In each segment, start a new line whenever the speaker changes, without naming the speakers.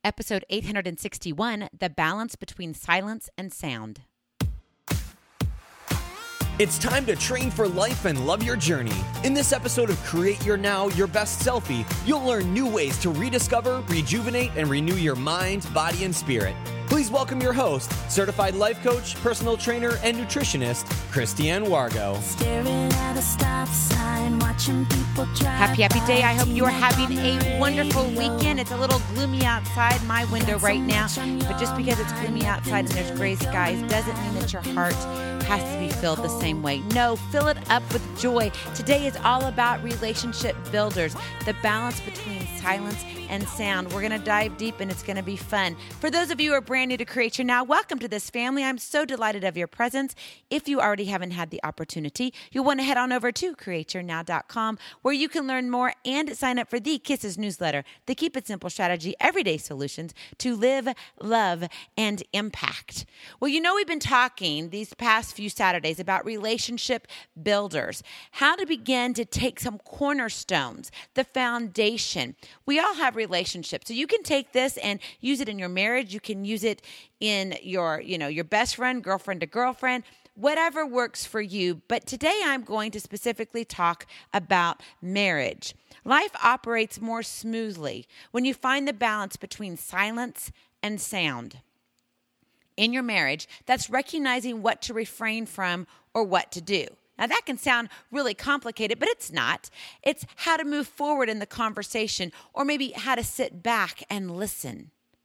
Episode 861, The Balance Between Silence and Sound.
It's time to train for life and love your journey. In this episode of Create Your Now, Your Best Selfie, you'll learn new ways to rediscover, rejuvenate, and renew your mind, body, and spirit. Please welcome your host, certified life coach, personal trainer, and nutritionist, Christiane Wargo.
Staring at a stop sign, watching people drive.
Happy day. I hope you're having a wonderful weekend. It's a little gloomy outside my window right now, but just because it's gloomy outside and there's gray skies doesn't mean that your heart has to be filled the same way. No, fill it up with joy. Today is all about relationship builders, the balance between silence and sound. We're going to dive deep and it's going to be fun. For those of you who are brand new to Create Your Now, welcome to this family. I'm so delighted of your presence. If you already haven't had the opportunity, you'll want to head on over to createyournow.com where you can learn more and sign up for the Kisses newsletter, the Keep It Simple strategy, everyday solutions to live, love, and impact. Well, you know, we've been talking these past few Saturdays about relationship builders, how to begin to take some cornerstones, the foundation. We all have relationships. So you can take this and use it in your marriage. You can use it in your best friend, girlfriend to girlfriend, whatever works for you. But today I'm going to specifically talk about marriage. Life operates more smoothly when you find the balance between silence and sound. In your marriage, that's recognizing what to refrain from or what to do. Now, that can sound really complicated, but it's not. It's how to move forward in the conversation or maybe how to sit back and listen.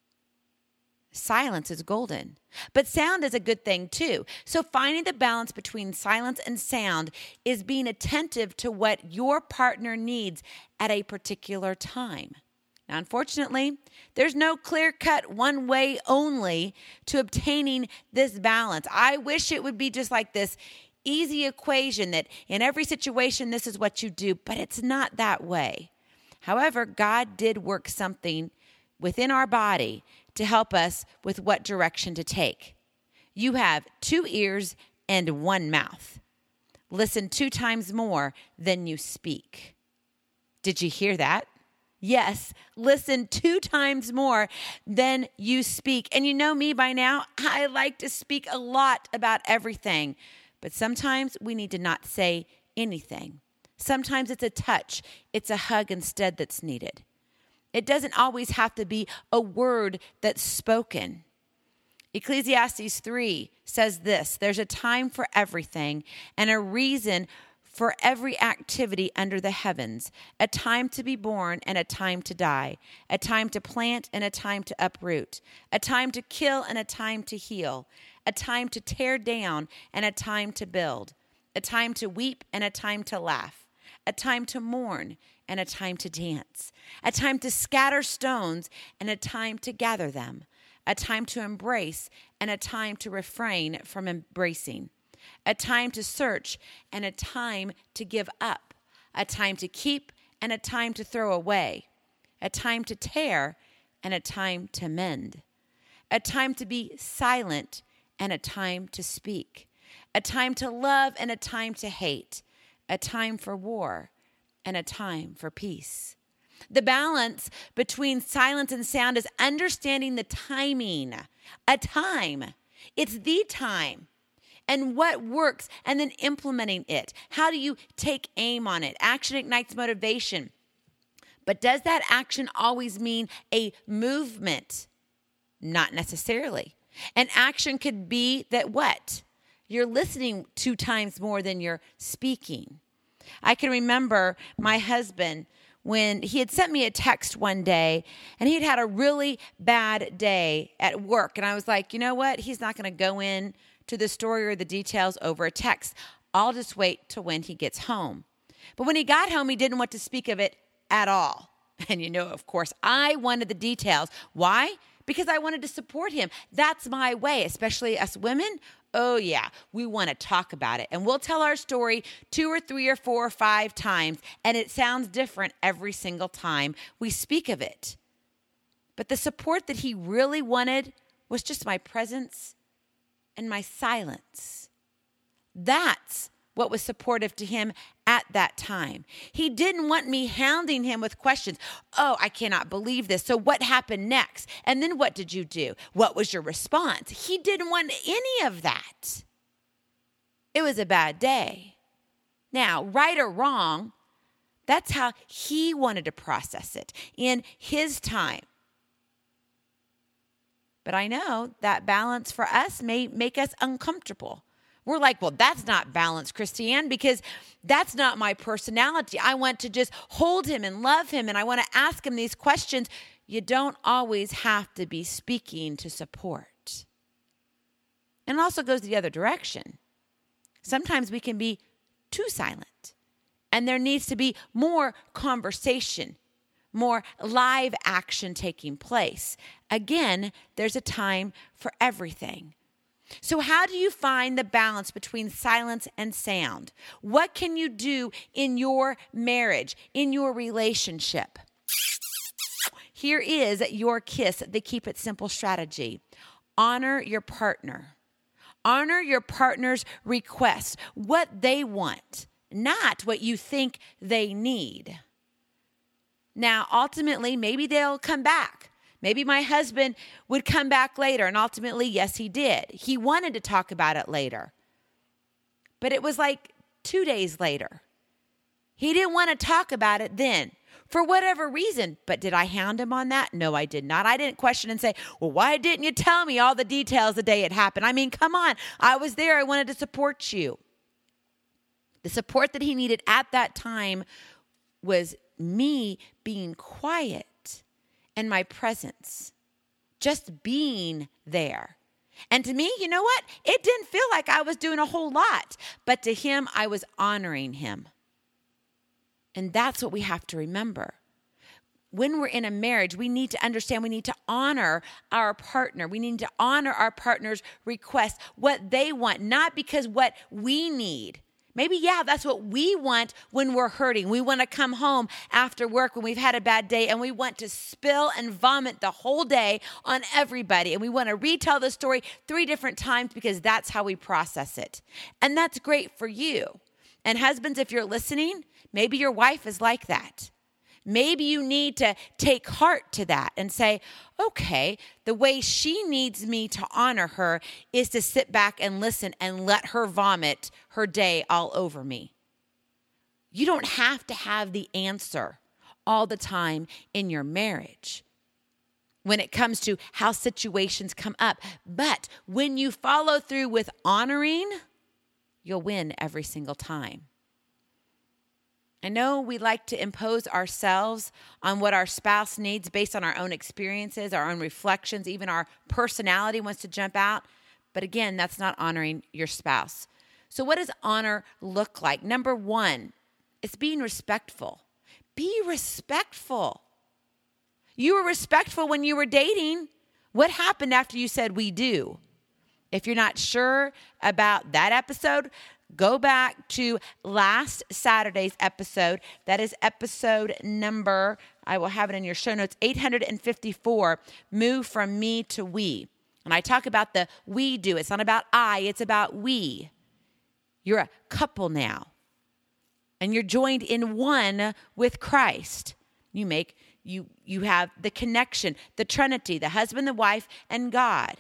Silence is golden, but sound is a good thing too. So finding the balance between silence and sound is being attentive to what your partner needs at a particular time. Now, unfortunately, there's no clear-cut one way only to obtaining this balance. I wish it would be just like this easy equation that in every situation, this is what you do, but it's not that way. However, God did work something within our body to help us with what direction to take. You have 2 ears and 1 mouth. Listen 2 times more than you speak. Did you hear that? Yes, listen 2 times more than you speak. And you know me by now, I like to speak a lot about everything. But sometimes we need to not say anything. Sometimes it's a touch, it's a hug instead that's needed. It doesn't always have to be a word that's spoken. Ecclesiastes 3 says this: there's a time for everything and a reason for every activity under the heavens, a time to be born and a time to die, a time to plant and a time to uproot, a time to kill and a time to heal, a time to tear down and a time to build, a time to weep and a time to laugh, a time to mourn and a time to dance, a time to scatter stones and a time to gather them, a time to embrace and a time to refrain from embracing, a time to search and a time to give up, a time to keep and a time to throw away, a time to tear and a time to mend, a time to be silent and a time to speak, a time to love and a time to hate, a time for war and a time for peace. The balance between silence and sound is understanding the timing, a time. It's the time. And what works, and then implementing it. How do you take aim on it? Action ignites motivation. But does that action always mean a movement? Not necessarily. An action could be that what? You're listening 2 times more than you're speaking. I can remember my husband when he had sent me a text one day and he had had a really bad day at work. And I was like, you know what? He's not going to go in to the story or the details over a text. I'll just wait till when he gets home. But when he got home, he didn't want to speak of it at all. And you know, of course, I wanted the details. Why? Because I wanted to support him. That's my way, especially us women. Oh yeah, we want to talk about it. And we'll tell our story 2 or 3 or 4 or 5 times, and it sounds different every single time we speak of it. But the support that he really wanted was just my presence and my silence. That's what was supportive to him at that time. He didn't want me hounding him with questions. Oh, I cannot believe this. So what happened next? And then what did you do? What was your response? He didn't want any of that. It was a bad day. Now, right or wrong, that's how he wanted to process it in his time. But I know that balance for us may make us uncomfortable. We're like, well, that's not balance, Christiane, because that's not my personality. I want to just hold him and love him, and I want to ask him these questions. You don't always have to be speaking to support. And it also goes the other direction. Sometimes we can be too silent, and there needs to be more conversation, more live action taking place. Again, there's a time for everything. So how do you find the balance between silence and sound? What can you do in your marriage, in your relationship? Here is your KISS, the Keep It Simple strategy. Honor your partner. Honor your partner's requests, what they want, not what you think they need. Now, ultimately, maybe they'll come back. Maybe my husband would come back later, and ultimately, yes, he did. He wanted to talk about it later. But it was like 2 days later. He didn't want to talk about it then, for whatever reason. But did I hound him on that? No, I did not. I didn't question and say, well, why didn't you tell me all the details the day it happened? I mean, come on. I was there. I wanted to support you. The support that he needed at that time was me being quiet and my presence, just being there. And to me, you know what? It didn't feel like I was doing a whole lot, but to him, I was honoring him. And that's what we have to remember. When we're in a marriage, we need to understand we need to honor our partner. We need to honor our partner's requests, what they want, not because what we need. Maybe, yeah, that's what we want when we're hurting. We want to come home after work when we've had a bad day, and we want to spill and vomit the whole day on everybody. And we want to retell the story 3 different times because that's how we process it. And that's great for you. And husbands, if you're listening, maybe your wife is like that. Maybe you need to take heart to that and say, okay, the way she needs me to honor her is to sit back and listen and let her vomit her day all over me. You don't have to have the answer all the time in your marriage when it comes to how situations come up. But when you follow through with honoring, you'll win every single time. I know we like to impose ourselves on what our spouse needs based on our own experiences, our own reflections, even our personality wants to jump out. But again, that's not honoring your spouse. So what does honor look like? Number 1, it's being respectful. Be respectful. You were respectful when you were dating. What happened after you said we do? If you're not sure about that episode, go back to last Saturday's episode. That is episode number, I will have it in your show notes, 854, Move from Me to We. And I talk about the we do. It's not about I, it's about we. You're a couple now. And you're joined in one with Christ. You have the connection, the Trinity, the husband, the wife, and God.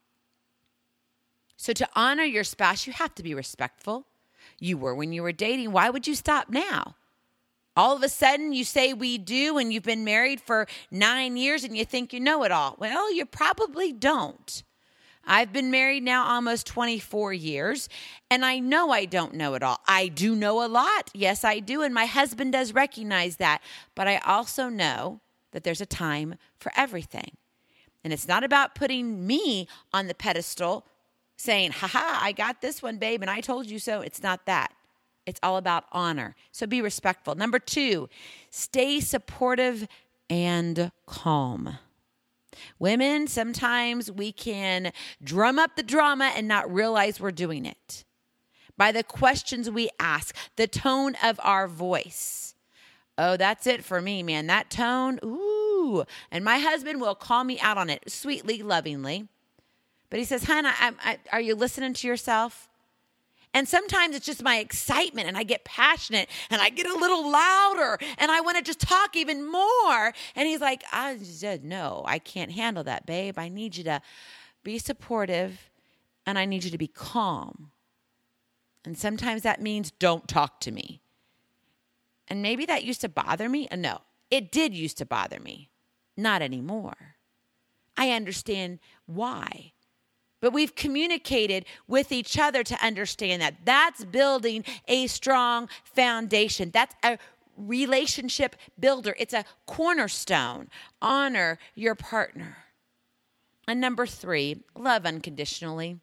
So to honor your spouse, you have to be respectful. You were when you were dating. Why would you stop now? All of a sudden, you say we do, and you've been married for 9 years, and you think you know it all. Well, you probably don't. I've been married now almost 24 years, and I know I don't know it all. I do know a lot. Yes, I do, and my husband does recognize that. But I also know that there's a time for everything. And it's not about putting me on the pedestal saying, ha-ha, I got this one, babe, and I told you so. It's not that. It's all about honor. So be respectful. Number 2, stay supportive and calm. Women, sometimes we can drum up the drama and not realize we're doing it. By the questions we ask, the tone of our voice. Oh, that's it for me, man. That tone, ooh. And my husband will call me out on it, sweetly, lovingly. But he says, Hannah, are you listening to yourself? And sometimes it's just my excitement and I get passionate and I get a little louder and I want to just talk even more. And he's like, I said, no, I can't handle that, babe. I need you to be supportive and I need you to be calm. And sometimes that means don't talk to me. And maybe that used to bother me. No, it did used to bother me. Not anymore. I understand why. But we've communicated with each other to understand that. That's building a strong foundation. That's a relationship builder. It's a cornerstone. Honor your partner. And number 3, love unconditionally.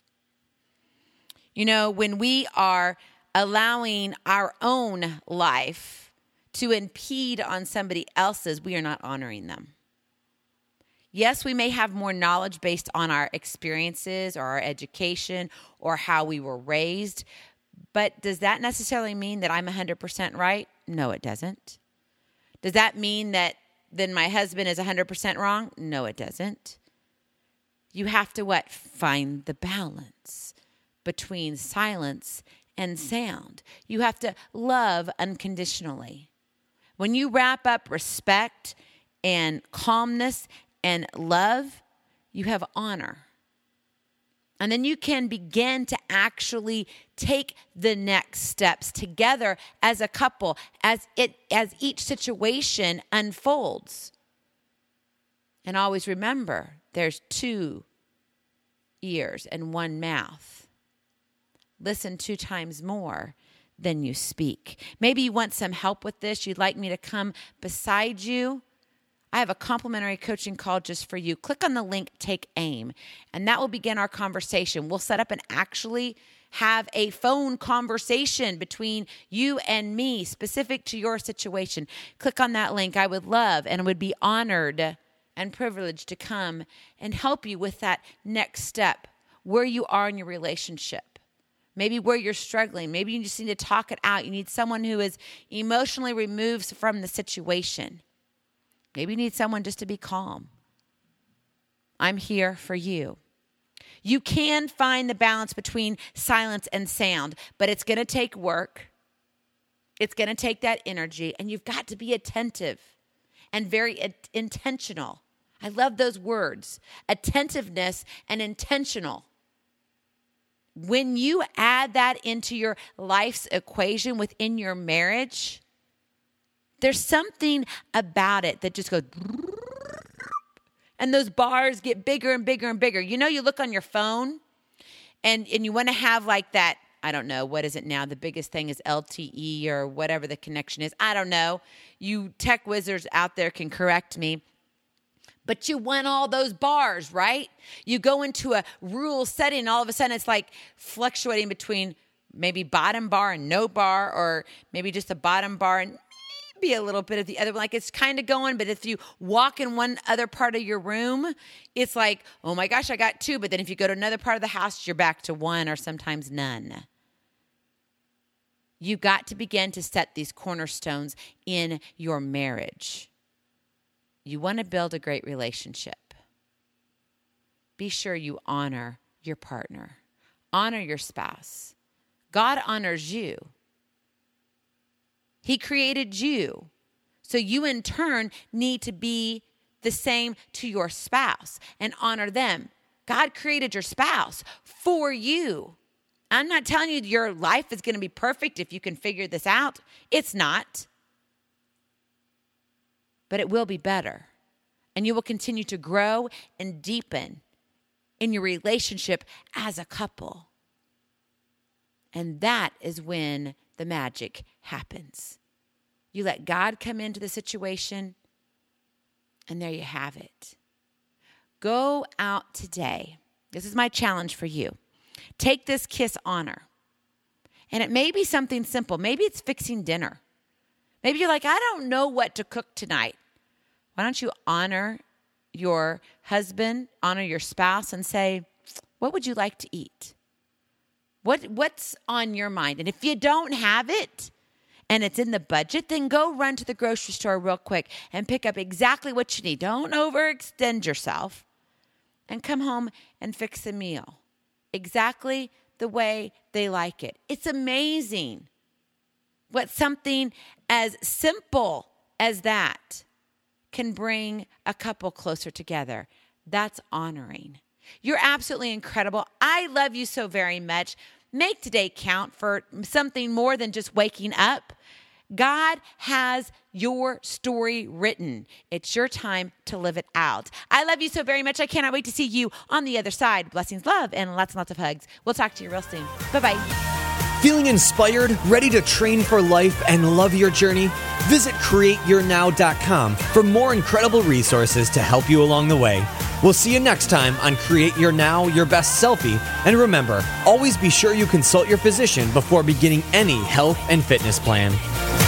You know, when we are allowing our own life to impede on somebody else's, we are not honoring them. Yes, we may have more knowledge based on our experiences or our education or how we were raised, but does that necessarily mean that I'm 100% right? No, it doesn't. Does that mean that then my husband is 100% wrong? No, it doesn't. You have to what? Find the balance between silence and sound. You have to love unconditionally. When you wrap up respect and calmness and love, you have honor. And then you can begin to actually take the next steps together as a couple as each situation unfolds. And always remember, there's 2 ears and 1 mouth. Listen 2 times more than you speak. Maybe you want some help with this. You'd like me to come beside you. I have a complimentary coaching call just for you. Click on the link, Take Aim, and that will begin our conversation. We'll set up and actually have a phone conversation between you and me specific to your situation. Click on that link. I would love and would be honored and privileged to come and help you with that next step, where you are in your relationship. Maybe where you're struggling. Maybe you just need to talk it out. You need someone who is emotionally removed from the situation. Maybe you need someone just to be calm. I'm here for you. You can find the balance between silence and sound, but it's going to take work. It's going to take that energy, and you've got to be attentive and very intentional. I love those words, attentiveness and intentional. When you add that into your life's equation within your marriage, there's something about it that just goes, and those bars get bigger and bigger and bigger. You know, you look on your phone and you want to have like that, I don't know, what is it now? The biggest thing is LTE or whatever the connection is. I don't know. You tech wizards out there can correct me. But you want all those bars, right? You go into a rural setting and all of a sudden it's like fluctuating between maybe bottom bar and no bar, or maybe just a bottom bar and be a little bit of the other one. Like it's kind of going, but if you walk in one other part of your room, it's like, oh my gosh, I got 2. But then if you go to another part of the house, you're back to 1 or sometimes none. You got to begin to set these cornerstones in your marriage. You want to build a great relationship. Be sure you honor your partner. Honor your spouse. God honors you. He created you. So you in turn need to be the same to your spouse and honor them. God created your spouse for you. I'm not telling you your life is going to be perfect if you can figure this out. It's not. But it will be better. And you will continue to grow and deepen in your relationship as a couple. And that is when the magic happens. You let God come into the situation, and there you have it. Go out today. This is my challenge for you. Take this kiss honor. And it may be something simple. Maybe it's fixing dinner. Maybe you're like, I don't know what to cook tonight. Why don't you honor your husband, honor your spouse, and say, what would you like to eat? What's on your mind? And if you don't have it and it's in the budget, then go run to the grocery store real quick and pick up exactly what you need. Don't overextend yourself, and come home and fix a meal. Exactly the way they like it. It's amazing what something as simple as that can bring a couple closer together. That's honoring. You're absolutely incredible. I love you so very much. Make today count for something more than just waking up. God has your story written. It's your time to live it out. I love you so very much. I cannot wait to see you on the other side. Blessings, love, and lots of hugs. We'll talk to you real soon. Bye-bye.
Feeling inspired, ready to train for life and love your journey? Visit CreateYourNow.com for more incredible resources to help you along the way. We'll see you next time on Create Your Now, Your Best Selfie. And remember, always be sure you consult your physician before beginning any health and fitness plan.